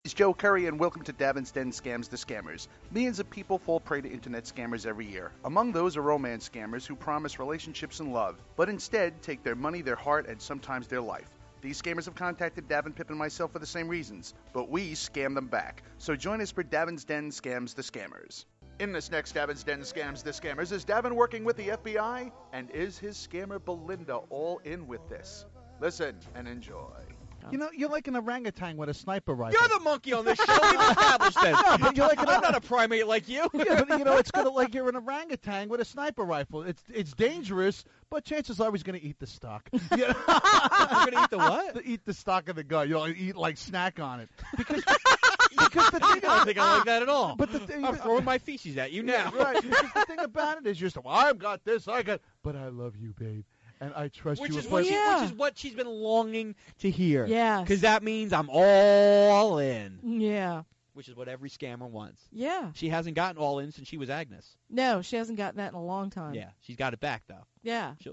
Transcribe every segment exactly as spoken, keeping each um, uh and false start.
It's Joe Curry, and welcome to Davin's Den Scams the Scammers. Millions of people fall prey to internet scammers every year. Among those are romance scammers who promise relationships and love, but instead take their money, their heart, and sometimes their life. These scammers have contacted Davin, Pip, and myself for the same reasons, but we scam them back. So join us for Davin's Den Scams the Scammers. In this next Davin's Den Scams the Scammers, is Davin working with the F B I? And is his scammer Belinda all in with this? Listen and enjoy. You know, you're like an orangutan with a sniper rifle. You're the monkey on this show. We've established this. No, but you're like an, I'm not a primate like you. Yeah, but, you know, it's gonna like you're an orangutan with a sniper rifle. It's it's dangerous, but chances are he's going to eat the stock. You know? I'm going to eat the what? To eat the stock of the gun. You know, eat like snack on it. Because because the thing I don't think I like that at all. But the thing, I'm throwing my feces at you now. Yeah, right. Because the thing about it is, you're just, well, I've got this, I got, but I love you, babe. And I trust Which you. is, with what my- she, Yeah. which is what she's been longing to hear. Yes. Because that means I'm all in. Yeah. Which is what every scammer wants. Yeah. She hasn't gotten all in since she was Agnes. No, she hasn't gotten that in a long time. Yeah, she's got it back, though. Yeah. Sure.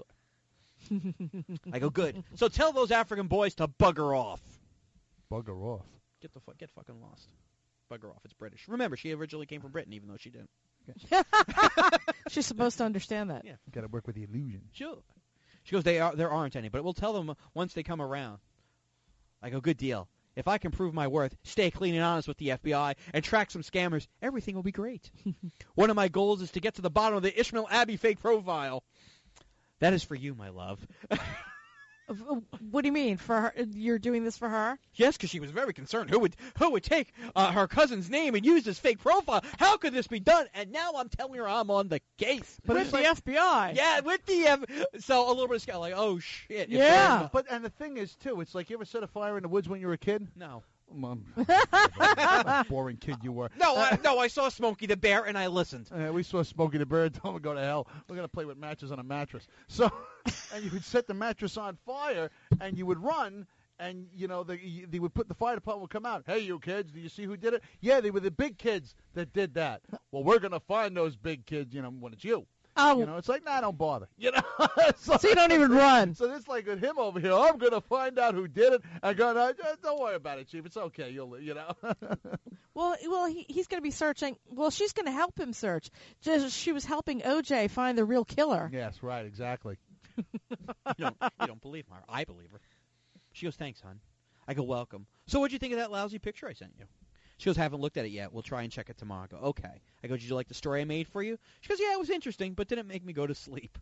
I go, good. So tell those African boys to bugger off. Bugger off. Get the fu- get fucking lost. Bugger off. It's British. Remember, she originally came from Britain, even though she didn't. She's supposed to understand that. Yeah. Got to work with the illusion. Sure. She goes, they are, there aren't any, but we'll tell them once they come around. I go, good deal. If I can prove my worth, stay clean and honest with the F B I, and track some scammers, everything will be great. One of my goals is to get to the bottom of the Ishmael Abbey fake profile. That is for you, my love. What do you mean? For her, you're doing this for her? Yes, because she was very concerned. Who would who would take uh, her cousin's name and use this fake profile? How could this be done? And now I'm telling her I'm on the case. But with the like, F B I. Yeah, with the F. So a little bit of scale, like, oh shit. Yeah. But and the thing is too, it's like, you ever set a fire in the woods when you were a kid? No. Mom, what a boring kid you were. No, I, no, I saw Smokey the Bear and I listened. Uh, we saw Smokey the Bear. Told him to go to hell. We're gonna play with matches on a mattress. So, and you would set the mattress on fire, and you would run, and you know they they would put the fire department would come out. Hey, you kids, do you see who did it? Yeah, they were the big kids that did that. Well, we're gonna find those big kids. You know, when it's you. Oh. You know, it's like, nah, don't bother. You know, so, so you don't even run. So it's like with him over here. I'm gonna find out who did it. I go, no, don't worry about it, Chief. It's okay. You'll, you know. Well, well, he, he's going to be searching. Well, she's going to help him search. Just she was helping O J find the real killer. Yes, right, exactly. you, don't, you don't believe her. I believe her. She goes, thanks, hon. I go, welcome. So what'd you think of that lousy picture I sent you? She goes, haven't looked at it yet. We'll try and check it tomorrow. I go, okay. I go, did you like the story I made for you? She goes, yeah, it was interesting, but didn't make me go to sleep.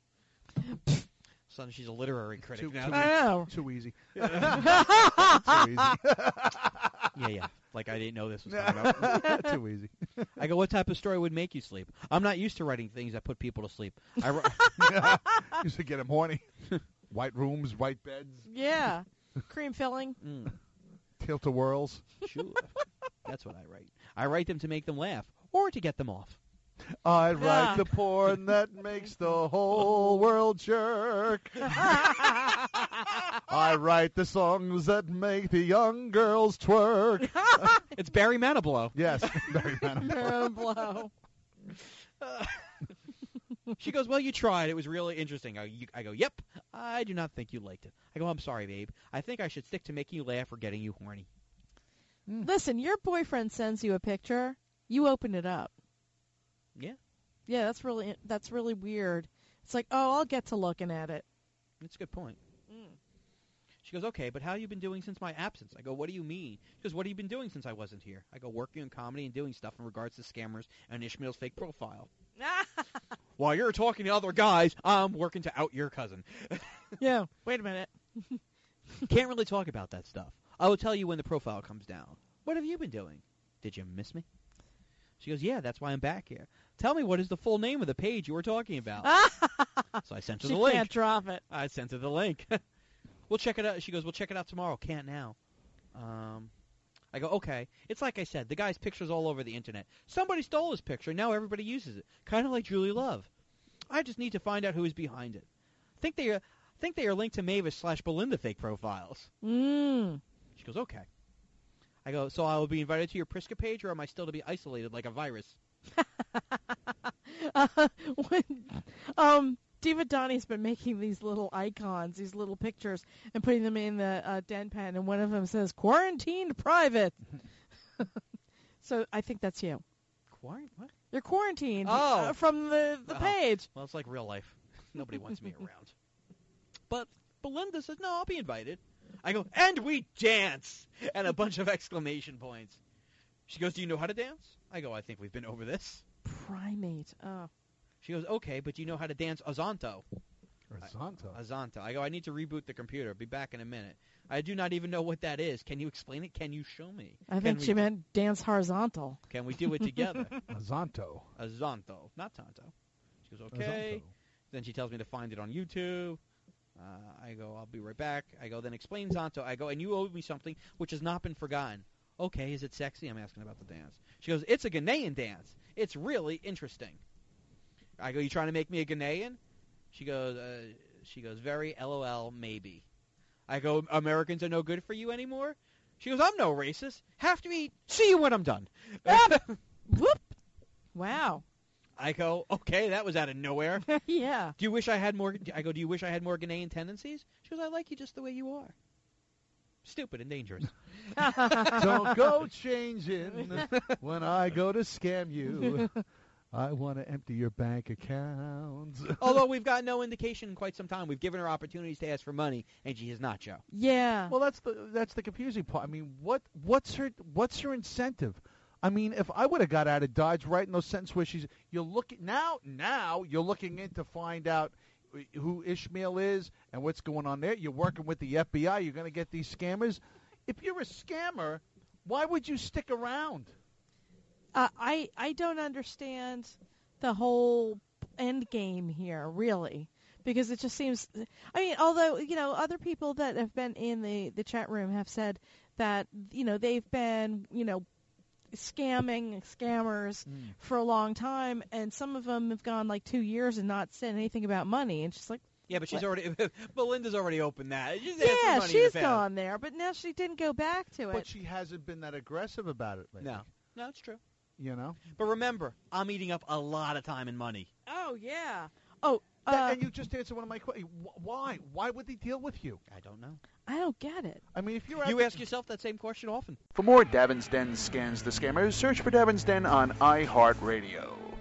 Son, she's a literary critic Too, now. too, I know. Too easy. too easy. Yeah, yeah. Like I didn't know this was coming up. Too easy. I go, what type of story would make you sleep? I'm not used to writing things that put people to sleep. I ri- Used to get him horny. White rooms, white beds, Yeah. Cream filling. mm, tilt-a-whirls. sure. That's what I write. I write them to make them laugh or to get them off. I write Yeah. the porn that makes the whole world jerk. I write the songs that make the young girls twerk. It's Barry Manilow. Yes, very manifold. Blow. She goes, well, you tried. It was really interesting. I, you, I go, yep. I do not think you liked it. I go, I'm sorry, babe. I think I should stick to making you laugh or getting you horny. Listen, your boyfriend sends you a picture. You open it up. Yeah, Yeah, that's really that's really weird. It's like, oh, I'll get to looking at it. that's a good point. She goes, okay, but how have you been doing since my absence? I go, what do you mean? She goes, what have you been doing since I wasn't here? I go, working on comedy and doing stuff in regards to scammers and Ishmael's fake profile. While you're talking to other guys, I'm working to out your cousin. Yeah. Wait a minute. Can't really talk about that stuff. I will tell you when the profile comes down. What have you been doing? Did you miss me? She goes, yeah, that's why I'm back here. Tell me, what is the full name of the page you were talking about? So I sent her She the link. can't drop it. I sent her the link. We'll check it out. She goes, we'll check it out tomorrow. Can't now. Um, I go, okay. It's like I said, the guy's picture's all over the internet. Somebody stole his picture. Now everybody uses it. Kind of like Julie Love. I just need to find out who is behind it. Think they are, think they are linked to Mavis slash Belinda fake profiles. Mm. She goes, okay. I go, so I will be invited to your Priska page, or am I still to be isolated like a virus? uh, when, um, Diva Donnie's been making these little icons, these little pictures, and putting them in the uh, den pen, and one of them says, quarantined private. So I think that's you. Quarant? What? You're quarantined Oh. uh, from the, the Oh. page. Well, it's like real life. Nobody wants me around. But Belinda says, no, I'll be invited. I go, and we dance! And a bunch of exclamation points. She goes, do you know how to dance? I go, I think we've been over this. Primate. Oh. She goes, okay, but do you know how to dance Azonto? Rosanto. Azonto. I go, I need to reboot the computer. Be back in a minute. I do not even know what that is. Can you explain it? Can you show me? I Can think we she do- meant dance horizontal. Can we do it together? Azonto. Azonto, not Tonto. She goes, okay. Then she tells me to find it on YouTube. Uh, I go, I'll be right back. I go, then explain Zonto. I go, and you owe me something which has not been forgotten. Okay, is it sexy? I'm asking about the dance. She goes, it's a Ghanaian dance. It's really interesting. I go, you trying to make me a Ghanaian? She goes, uh, she goes, very LOL, maybe. I go, Americans are no good for you anymore? She goes, I'm no racist. Have to eat. See you when I'm done. Whoop. Wow. I go, okay, that was out of nowhere. Yeah. Do you wish I had more? I go, do you wish I had more Ghanaian tendencies? She goes, I like you just the way you are. Stupid and dangerous. Don't go changing when I go to scam you. I want to empty your bank account. Although we've got no indication in quite some time. We've given her opportunities to ask for money, and she has not, Joe. Yeah. Well, that's the that's the confusing part. I mean, what what's her what's her incentive? I mean, if I would have got out of Dodge right in those sentences where she's you're looking now now you're looking in to find out who Ishmael is and what's going on there. You're working with the F B I. You're going to get these scammers. If you're a scammer, why would you stick around? Uh, I I don't understand the whole end game here, really, because it just seems. I mean, although you know, other people that have been in the the chat room have said that you know they've been you know scamming scammers Mm. for a long time, and some of them have gone like two years and not said anything about money, and she's like, Yeah, but she's What? already. Belinda's already opened that. She's asked for yeah, money in she's the past. gone there, but now she didn't go back to But it. she hasn't been that aggressive about it lately. No, no, it's true. You know? But remember, I'm eating up a lot of time and money. Oh yeah. Oh, That- uh, and you just answered one of my questions. Why? Why would they deal with you? I don't know. I don't get it. I mean, if you're You at ask yourself that same question often. For more Davin's Den Scans the Scammers, search for Davin's Den on iHeartRadio.